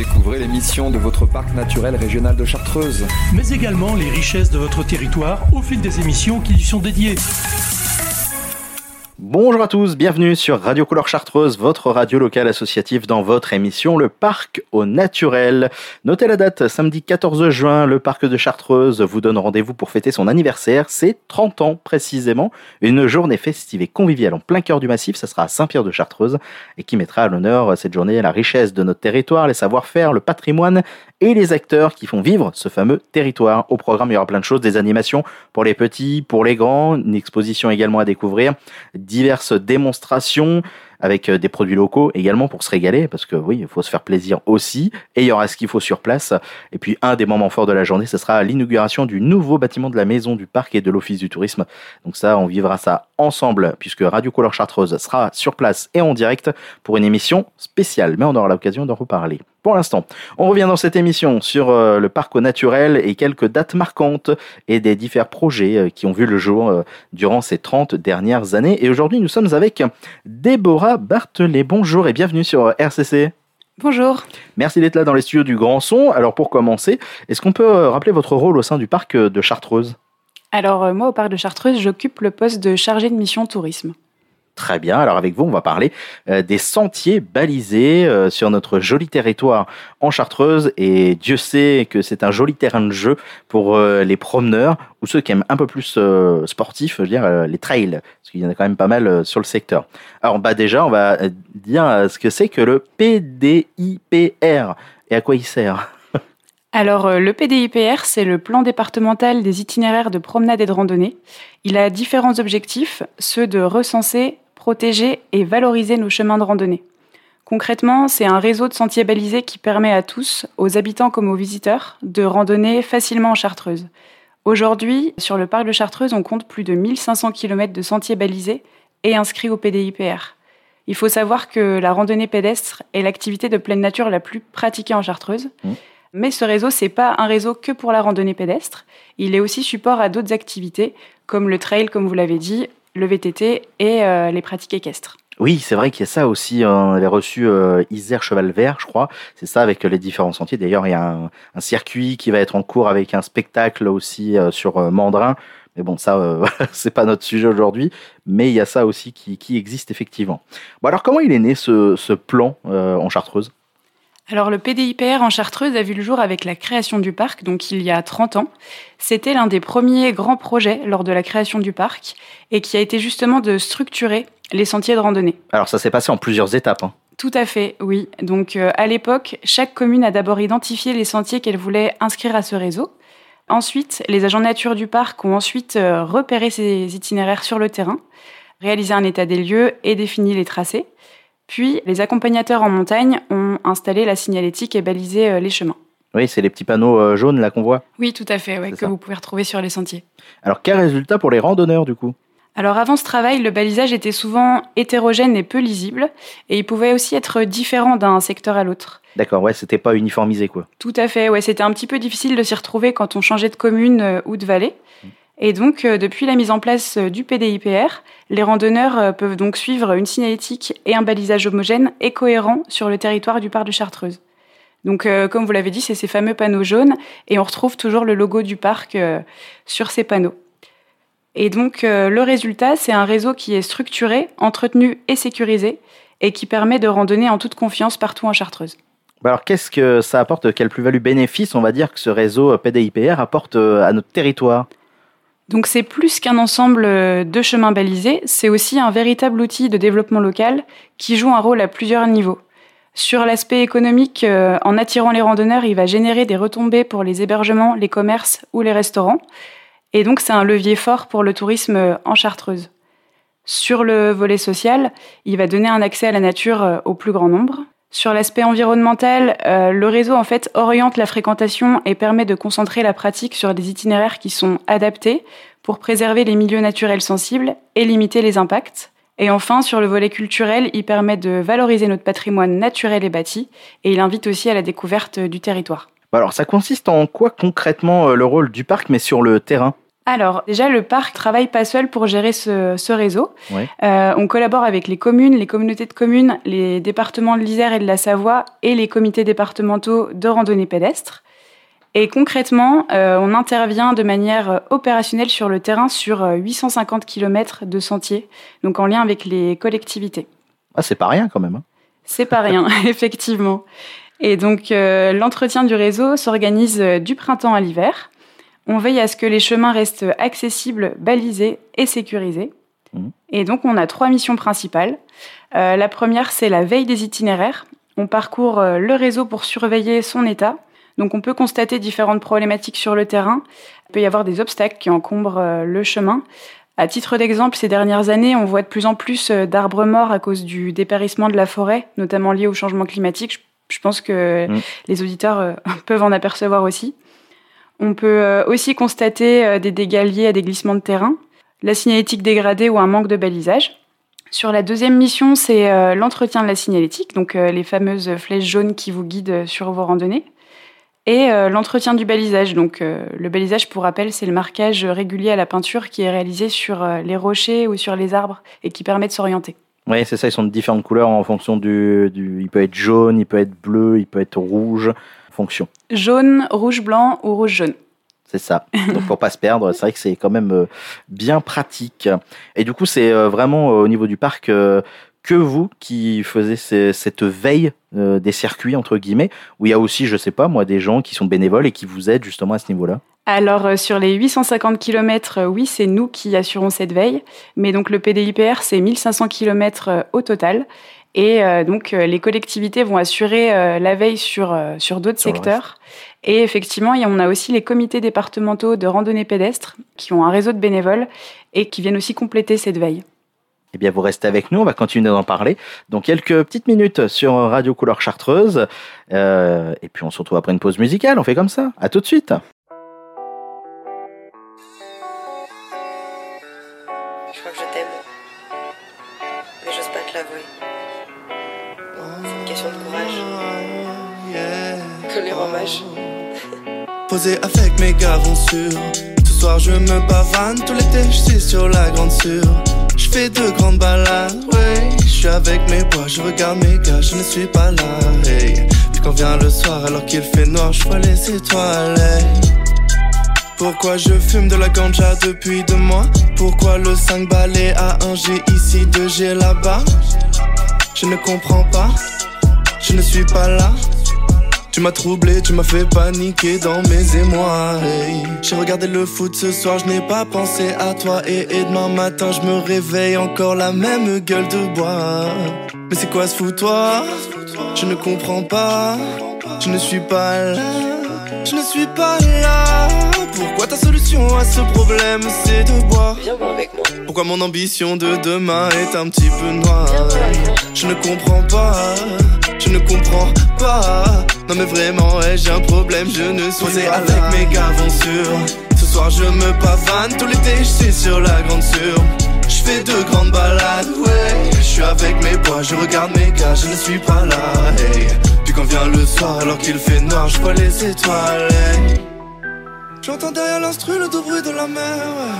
Découvrez les missions de votre parc naturel régional de Chartreuse. Mais également les richesses de votre territoire au fil des émissions qui lui sont dédiées. Bonjour à tous, bienvenue sur Radio Couleur Chartreuse, votre radio locale associative dans votre émission Le Parc au Naturel. Notez la date, samedi 14 juin, le Parc de Chartreuse vous donne rendez-vous pour fêter son anniversaire, c'est 30 ans précisément. Une journée festive et conviviale en plein cœur du massif, ça sera à Saint-Pierre de Chartreuse et qui mettra à l'honneur cette journée la richesse de notre territoire, les savoir-faire, le patrimoine et les acteurs qui font vivre ce fameux territoire. Au programme, il y aura plein de choses, des animations pour les petits, pour les grands, une exposition également à découvrir, diverses démonstrations avec des produits locaux également pour se régaler, parce que oui, il faut se faire plaisir aussi, et il y aura ce qu'il faut sur place. Et puis un des moments forts de la journée, ce sera l'inauguration du nouveau bâtiment de la maison du parc et de l'office du tourisme. Donc ça, on vivra ça ensemble, puisque Radio Couleur Chartreuse sera sur place et en direct pour une émission spéciale, mais on aura l'occasion d'en reparler. Pour l'instant, on revient dans cette émission sur le parc au naturel et quelques dates marquantes et des divers projets qui ont vu le jour durant ces 30 dernières années. Et aujourd'hui, nous sommes avec Déborah Barthelet. Bonjour et bienvenue sur RCC. Bonjour. Merci d'être là dans les studios du Grand Son. Alors pour commencer, est-ce qu'on peut rappeler votre rôle au sein du parc de Chartreuse ? Alors moi, au parc de Chartreuse, j'occupe le poste de chargée de mission tourisme. Très bien, alors avec vous, on va parler des sentiers balisés sur notre joli territoire en Chartreuse. Et Dieu sait que c'est un joli terrain de jeu pour les promeneurs ou ceux qui aiment un peu plus sportifs, je veux dire les trails, parce qu'il y en a quand même pas mal sur le secteur. Alors déjà, on va dire ce que c'est que le PDIPR et à quoi il sert. Alors, le PDIPR, c'est le plan départemental des itinéraires de promenade et de randonnée. Il a différents objectifs, ceux de recenser, protéger et valoriser nos chemins de randonnée. Concrètement, c'est un réseau de sentiers balisés qui permet à tous, aux habitants comme aux visiteurs, de randonner facilement en Chartreuse. Aujourd'hui, sur le parc de Chartreuse, on compte plus de 1500 km de sentiers balisés et inscrits au PDIPR. Il faut savoir que la randonnée pédestre est l'activité de pleine nature la plus pratiquée en Chartreuse. Mais ce réseau, c'est pas un réseau que pour la randonnée pédestre. Il est aussi support à d'autres activités, comme le trail, comme vous l'avez dit, le VTT et les pratiques équestres. Oui, c'est vrai qu'il y a ça aussi. On avait reçu Isère Cheval Vert, je crois. C'est ça, avec les différents sentiers. D'ailleurs, il y a un circuit qui va être en cours avec un spectacle aussi sur Mandrin. Mais bon, ça, c'est pas notre sujet aujourd'hui. Mais il y a ça aussi qui existe effectivement. Bon, alors, comment il est né ce plan en Chartreuse ? Alors le PDIPR en Chartreuse a vu le jour avec la création du parc, donc il y a 30 ans. C'était l'un des premiers grands projets lors de la création du parc et qui a été justement de structurer les sentiers de randonnée. Alors ça s'est passé en plusieurs étapes. Tout à fait, oui. Donc à l'époque, chaque commune a d'abord identifié les sentiers qu'elle voulait inscrire à ce réseau. Ensuite, les agents nature du parc ont ensuite repéré ces itinéraires sur le terrain, réalisé un état des lieux et défini les tracés. Puis, les accompagnateurs en montagne ont installé la signalétique et balisé les chemins. Oui, c'est les petits panneaux jaunes là qu'on voit. Oui, tout à fait, ouais, que vous pouvez retrouver sur les sentiers. Alors, quel résultat pour les randonneurs du coup ? Alors, avant ce travail, le balisage était souvent hétérogène et peu lisible, et il pouvait aussi être différent d'un secteur à l'autre. D'accord, ouais, c'était pas uniformisé quoi. Tout à fait, ouais, c'était un petit peu difficile de s'y retrouver quand on changeait de commune ou de vallée. Et donc, depuis la mise en place du PDIPR, les randonneurs peuvent donc suivre une signalétique et un balisage homogène et cohérent sur le territoire du parc de Chartreuse. Donc, comme vous l'avez dit, c'est ces fameux panneaux jaunes et on retrouve toujours le logo du parc sur ces panneaux. Et donc, le résultat, c'est un réseau qui est structuré, entretenu et sécurisé et qui permet de randonner en toute confiance partout en Chartreuse. Alors, qu'est-ce que ça apporte, quel plus-value bénéfice, on va dire, que ce réseau PDIPR apporte à notre territoire ? Donc c'est plus qu'un ensemble de chemins balisés, c'est aussi un véritable outil de développement local qui joue un rôle à plusieurs niveaux. Sur l'aspect économique, en attirant les randonneurs, il va générer des retombées pour les hébergements, les commerces ou les restaurants. Et donc c'est un levier fort pour le tourisme en Chartreuse. Sur le volet social, il va donner un accès à la nature au plus grand nombre. Sur l'aspect environnemental, le réseau en fait oriente la fréquentation et permet de concentrer la pratique sur des itinéraires qui sont adaptés pour préserver les milieux naturels sensibles et limiter les impacts. Et enfin, sur le volet culturel, il permet de valoriser notre patrimoine naturel et bâti et il invite aussi à la découverte du territoire. Alors, ça consiste en quoi concrètement le rôle du parc, mais sur le terrain ? Alors, déjà, le parc travaille pas seul pour gérer ce réseau. Ouais. On collabore avec les communes, les communautés de communes, les départements de l'Isère et de la Savoie et les comités départementaux de randonnée pédestre. Et concrètement, on intervient de manière opérationnelle sur le terrain sur 850 km de sentiers, donc en lien avec les collectivités. Ah, c'est pas rien quand même. Hein. C'est pas rien, effectivement. Et donc, l'entretien du réseau s'organise du printemps à l'hiver. On veille à ce que les chemins restent accessibles, balisés et sécurisés. Et donc, on a 3 missions principales. La première, c'est la veille des itinéraires. On parcourt le réseau pour surveiller son état. Donc, on peut constater différentes problématiques sur le terrain. Il peut y avoir des obstacles qui encombrent le chemin. À titre d'exemple, ces dernières années, on voit de plus en plus d'arbres morts à cause du dépérissement de la forêt, notamment lié au changement climatique. Je pense que les auditeurs peuvent en apercevoir aussi. On peut aussi constater des dégâts liés à des glissements de terrain, la signalétique dégradée ou un manque de balisage. Sur la deuxième mission, c'est l'entretien de la signalétique, donc les fameuses flèches jaunes qui vous guident sur vos randonnées, et l'entretien du balisage. Donc le balisage, pour rappel, c'est le marquage régulier à la peinture qui est réalisé sur les rochers ou sur les arbres et qui permet de s'orienter. Oui, c'est ça, ils sont de différentes couleurs en fonction il peut être jaune, il peut être bleu, il peut être rouge, en fonction. Jaune, rouge, blanc ou rouge, jaune. C'est ça. Donc pour pas se perdre, c'est vrai que c'est quand même bien pratique. Et du coup, c'est vraiment au niveau du parc que vous qui faisiez cette veille des circuits, entre guillemets, où il y a aussi, je sais pas moi, des gens qui sont bénévoles et qui vous aident justement à ce niveau-là. Alors, sur les 850 km, oui, c'est nous qui assurons cette veille. Mais donc, le PDIPR, c'est 1500 km au total. Et donc, les collectivités vont assurer la veille sur d'autres secteurs. Et effectivement, on a aussi les comités départementaux de randonnée pédestre qui ont un réseau de bénévoles et qui viennent aussi compléter cette veille. Eh bien, vous restez avec nous, on va continuer d'en parler dans quelques petites minutes sur Radio Couleur Chartreuse. Et puis, on se retrouve après une pause musicale, on fait comme ça. À tout de suite. Je crois que je t'aime, mais j'ose pas te l'avouer. C'est une question de courage. Comme les romages. Posé avec mes gars vont sûrs. Ce soir je me pavane, tout l'été je suis sur la grande sûre. Je fais 2 grandes balades, ouais. Je suis avec mes bois, je regarde mes gars, je ne suis pas là, hey. Puis quand vient le soir alors qu'il fait noir, je vois les étoiles, hey. Pourquoi je fume de la ganja depuis 2 mois? Pourquoi le 5 balais à 1G ici, 2G là-bas? Je ne comprends pas, je ne suis pas là. Tu m'as troublé, tu m'as fait paniquer dans mes émois, hey. J'ai regardé le foot ce soir, je n'ai pas pensé à toi. Et demain matin je me réveille encore la même gueule de bois. Mais c'est quoi ce foutoir? Je ne comprends pas, je ne suis pas là. Je ne suis pas là. Pourquoi ta solution à ce problème c'est de boire? Viens boire avec moi. Pourquoi mon ambition de demain est un petit peu noire? Je ne comprends pas, je ne comprends pas. Non mais vraiment ouais, j'ai un problème, je ne suis posé pas avec mes gars vont sûrs. Ce soir je me pavane, tout l'été je suis sur la grande sûre. Je fais 2 grandes balades, ouais. Je suis avec mes bois, je regarde mes gars, je ne suis pas là, hey. Puis quand vient le soir alors qu'il fait noir, je vois les étoiles, hey. J'entends derrière l'instru le doux bruit de la mer,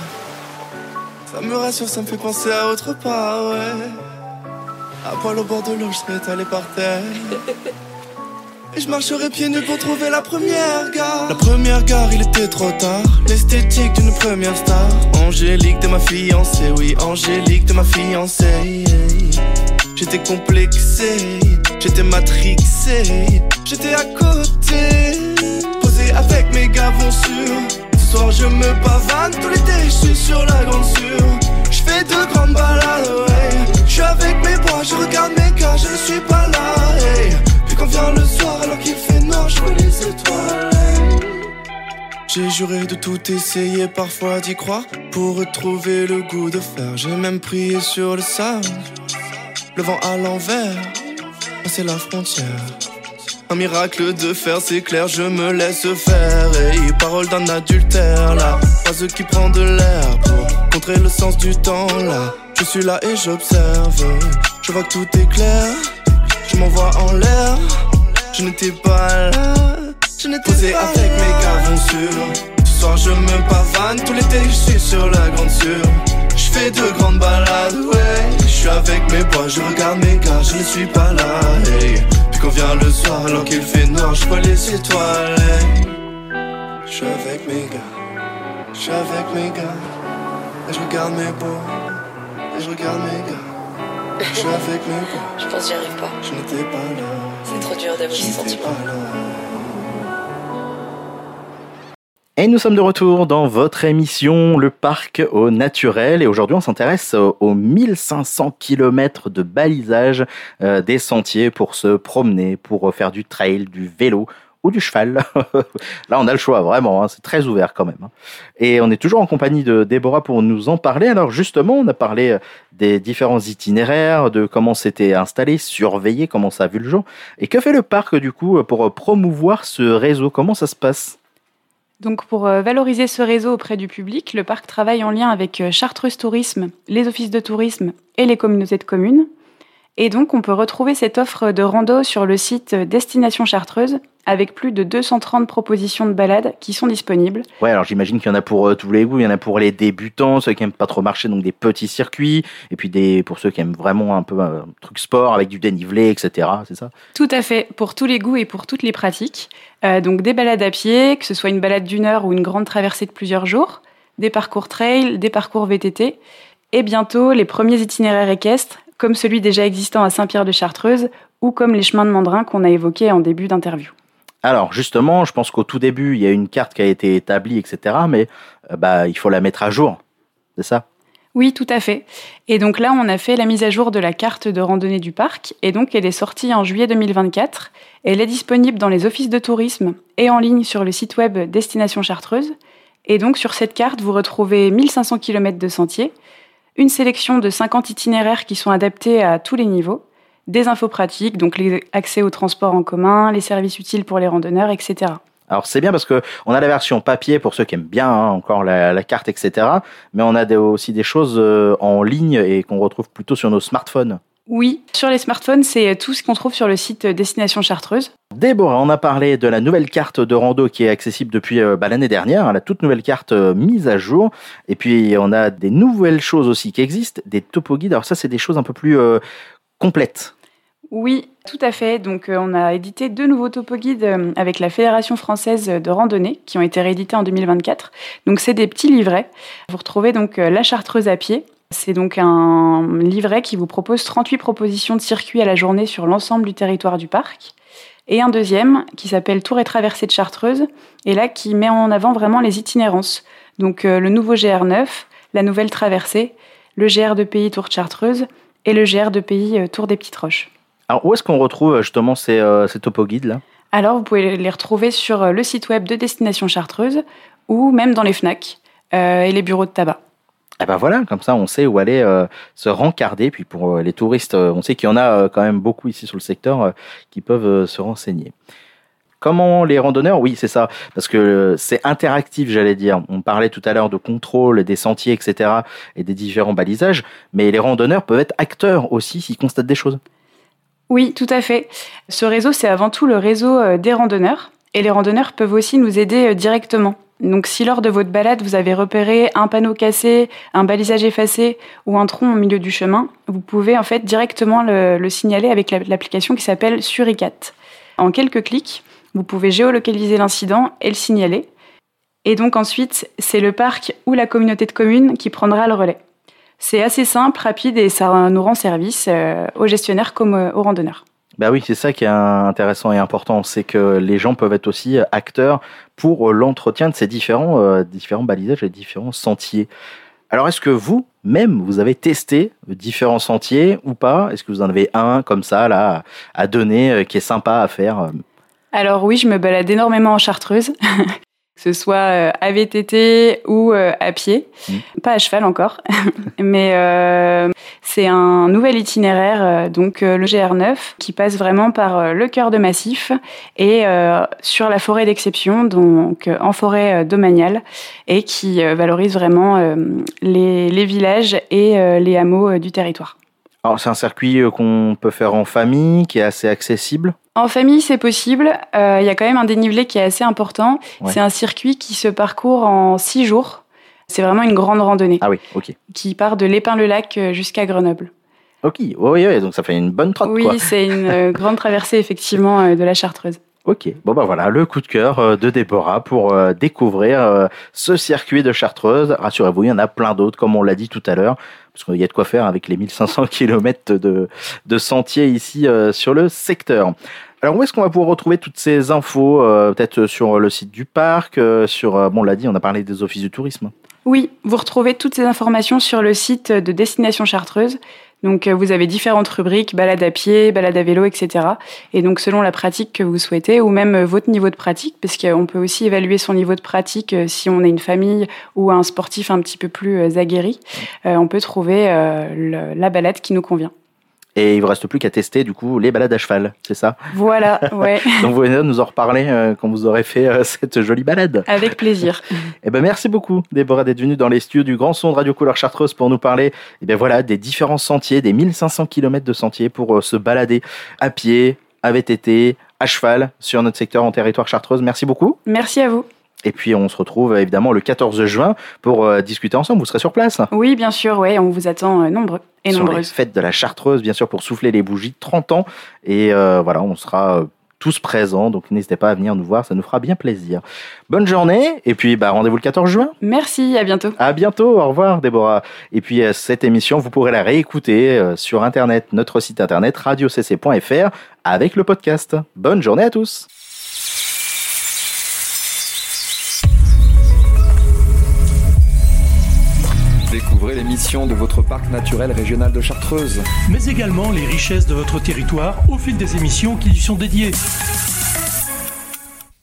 ouais. Ça me rassure, ça me fait penser à autre part, ouais. À poil au bord de l'eau, je serais étalé par terre. Et je marcherai pieds nus pour trouver la première gare. La première gare, il était trop tard. L'esthétique d'une première star. Angélique de ma fiancée, oui, Angélique de ma fiancée. J'étais complexé, j'étais matrixé, j'étais à côté. Posé avec mes gars vont sûrs. Ce soir je me pavane, tout l'été je suis sur la grande sûre. Je fais 2 grandes balades, ouais. Je suis avec mes bois, je regarde mes gars, je ne suis pas là, hey. Puis quand vient le soir alors qu'il fait noir, je vois les étoiles, hey. J'ai juré de tout essayer, parfois d'y croire, pour retrouver le goût de faire. J'ai même prié sur le sable, le vent à l'envers, c'est la frontière. Un miracle de fer, c'est clair, je me laisse faire. Et parole d'un adultère, là, oiseau qui prend de l'air pour contrer le sens du temps, là. Je suis là et j'observe, je vois que tout est clair. Je m'envoie en l'air, je n'étais pas là. Je n'étais posé pas avec là. Mes gars vont sûrs. Ce soir je me pavane, tout l'été je suis sur la grande sûre. Je fais de grandes balades, ouais. Je suis avec mes bois, je regarde mes gars, je ne suis pas là, hey. Puis quand vient le soir, alors qu'il fait noir, je vois les étoiles, hey. Je suis avec mes gars, je suis avec mes gars. Et je regarde mes bois, et je regarde mes gars. Je suis avec mes bois. Je pense que j'y arrive pas. Je n'étais pas là. C'est trop dur d'avoir ces sentiments. Et nous sommes de retour dans votre émission Le Parc au Naturel. Et aujourd'hui, on s'intéresse aux 1500 km de balisage des sentiers pour se promener, pour faire du trail, du vélo ou du cheval. Là, on a le choix, vraiment. Hein, c'est très ouvert quand même. Hein. Et on est toujours en compagnie de Déborah pour nous en parler. Alors justement, on a parlé des différents itinéraires, de comment c'était installé, surveillé, comment ça a vu le jour. Et que fait le parc, du coup, pour promouvoir ce réseau? Comment ça se passe? Donc pour valoriser ce réseau auprès du public, le parc travaille en lien avec Chartreuse Tourisme, les offices de tourisme et les communautés de communes. Et donc on peut retrouver cette offre de rando sur le site Destination Chartreuse avec plus de 230 propositions de balades qui sont disponibles. Ouais, alors j'imagine qu'il y en a pour tous les goûts, il y en a pour les débutants, ceux qui n'aiment pas trop marcher, donc des petits circuits, et puis pour ceux qui aiment vraiment un peu un truc sport avec du dénivelé, etc. C'est ça? Tout à fait, pour tous les goûts et pour toutes les pratiques. Donc des balades à pied, que ce soit une balade d'1 heure ou une grande traversée de plusieurs jours, des parcours trail, des parcours VTT, et bientôt les premiers itinéraires équestres, comme celui déjà existant à Saint-Pierre-de-Chartreuse ou comme les chemins de Mandrin qu'on a évoqués en début d'interview. Alors justement, je pense qu'au tout début, il y a une carte qui a été établie, etc. Mais il faut la mettre à jour, c'est ça? Oui, tout à fait. Et donc là, on a fait la mise à jour de la carte de randonnée du parc. Et donc, elle est sortie en juillet 2024. Elle est disponible dans les offices de tourisme et en ligne sur le site web Destination Chartreuse. Et donc, sur cette carte, vous retrouvez 1500 km de sentiers, une sélection de 50 itinéraires qui sont adaptés à tous les niveaux, des infos pratiques, donc l'accès aux transports en commun, les services utiles pour les randonneurs, etc. Alors c'est bien parce que on a la version papier pour ceux qui aiment bien encore la carte, etc. Mais on a aussi des choses en ligne et qu'on retrouve plutôt sur nos smartphones. Oui, sur les smartphones, c'est tout ce qu'on trouve sur le site Destination Chartreuse. Déborah, on a parlé de la nouvelle carte de rando qui est accessible depuis l'année dernière, la toute nouvelle carte mise à jour. Et puis on a des nouvelles choses aussi qui existent, des topo-guides. Alors ça, c'est des choses un peu plus complètes. Oui, tout à fait. Donc, on a édité 2 nouveaux topo-guides avec la Fédération française de randonnée qui ont été réédités en 2024. Donc, c'est des petits livrets. Vous retrouvez donc la Chartreuse à pied. C'est donc un livret qui vous propose 38 propositions de circuits à la journée sur l'ensemble du territoire du parc. Et un deuxième qui s'appelle Tour et traversée de Chartreuse et là qui met en avant vraiment les itinérances. Donc, le nouveau GR9, la nouvelle traversée, le GR de pays Tour de Chartreuse et le GR de pays Tour des Petites Roches. Alors, où est-ce qu'on retrouve justement ces topo-guides-là? Alors, vous pouvez les retrouver sur le site web de Destination Chartreuse ou même dans les FNAC et les bureaux de tabac. Et ben voilà, comme ça, on sait où aller se rencarder. Puis pour les touristes, on sait qu'il y en a quand même beaucoup ici sur le secteur qui peuvent se renseigner. Comment les randonneurs? Oui, c'est ça, parce que c'est interactif, j'allais dire. On parlait tout à l'heure de contrôle des sentiers, etc. et des différents balisages, mais les randonneurs peuvent être acteurs aussi s'ils constatent des choses. Oui, tout à fait. Ce réseau, c'est avant tout le réseau des randonneurs. Et les randonneurs peuvent aussi nous aider directement. Donc, si lors de votre balade, vous avez repéré un panneau cassé, un balisage effacé ou un tronc au milieu du chemin, vous pouvez en fait directement le signaler avec l'application qui s'appelle Suricat. En quelques clics, vous pouvez géolocaliser l'incident et le signaler. Et donc ensuite, c'est le parc ou la communauté de communes qui prendra le relais. C'est assez simple, rapide et ça nous rend service aux gestionnaires comme aux randonneurs. Bah oui, c'est ça qui est intéressant et important, c'est que les gens peuvent être aussi acteurs pour l'entretien de ces différents balisages et différents sentiers. Alors, est-ce que vous-même, vous avez testé différents sentiers ou pas? Est-ce que vous en avez un comme ça là à donner qui est sympa à faire? Alors oui, je me balade énormément en Chartreuse. Que ce soit à VTT ou à pied, pas à cheval encore, mais c'est un nouvel itinéraire, donc le GR9, qui passe vraiment par le cœur de massif et sur la forêt d'exception, donc en forêt domaniale, et qui valorise vraiment les villages et les hameaux du territoire. Alors, c'est un circuit qu'on peut faire en famille, qui est assez accessible. En famille, c'est possible. Il y a quand même un dénivelé qui est assez important. Ouais. C'est un circuit qui se parcourt en 6 jours. C'est vraiment une grande randonnée. Ah oui, ok. Qui part de l'Épin-le-Lac jusqu'à Grenoble. Ok, oui, donc ça fait une bonne trotte, Oui, quoi. c'est une grande traversée, effectivement, de la Chartreuse. Ok, bon bah voilà, le coup de cœur de Déborah pour découvrir ce circuit de Chartreuse. Rassurez-vous, il y en a plein d'autres, comme on l'a dit tout à l'heure, parce qu'il y a de quoi faire avec les 1500 km de sentiers ici sur le secteur. Alors où est-ce qu'on va pouvoir retrouver toutes ces infos? Peut-être sur le site du parc, bon on l'a dit, on a parlé des offices du tourisme. Oui, vous retrouvez toutes ces informations sur le site de Destination Chartreuse. Donc, vous avez différentes rubriques, balade à pied, balade à vélo, etc. Et donc, selon la pratique que vous souhaitez, ou même votre niveau de pratique, parce qu'on peut aussi évaluer son niveau de pratique si on est une famille ou un sportif un petit peu plus aguerri, on peut trouver la balade qui nous convient. Et il vous reste plus qu'à tester du coup les balades à cheval, c'est ça? Voilà, ouais. Donc vous venez nous en reparler quand vous aurez fait cette jolie balade. Avec plaisir. Eh ben merci beaucoup Déborah d'être venue dans les studios du Grand Son de Radio Couleur Chartreuse pour nous parler des différents sentiers, des 1500 km de sentiers pour se balader à pied, à VTT, à cheval sur notre secteur en territoire Chartreuse. Merci beaucoup. Merci à vous. Et puis on se retrouve évidemment le 14 juin pour discuter ensemble. Vous serez sur place? Oui, bien sûr, ouais, on vous attend nombreux et sur nombreuses. Les fêtes de la Chartreuse, bien sûr, pour souffler les bougies, 30 ans. Et voilà, on sera tous présents, donc n'hésitez pas à venir nous voir, ça nous fera bien plaisir. Bonne journée, et puis rendez-vous le 14 juin. Merci, à bientôt. À bientôt, au revoir Déborah. Et puis cette émission, vous pourrez la réécouter sur Internet, notre site internet radiocc.fr avec le podcast. Bonne journée à tous. Découvrez l'émission de votre parc naturel régional de Chartreuse. Mais également les richesses de votre territoire au fil des émissions qui y sont dédiées.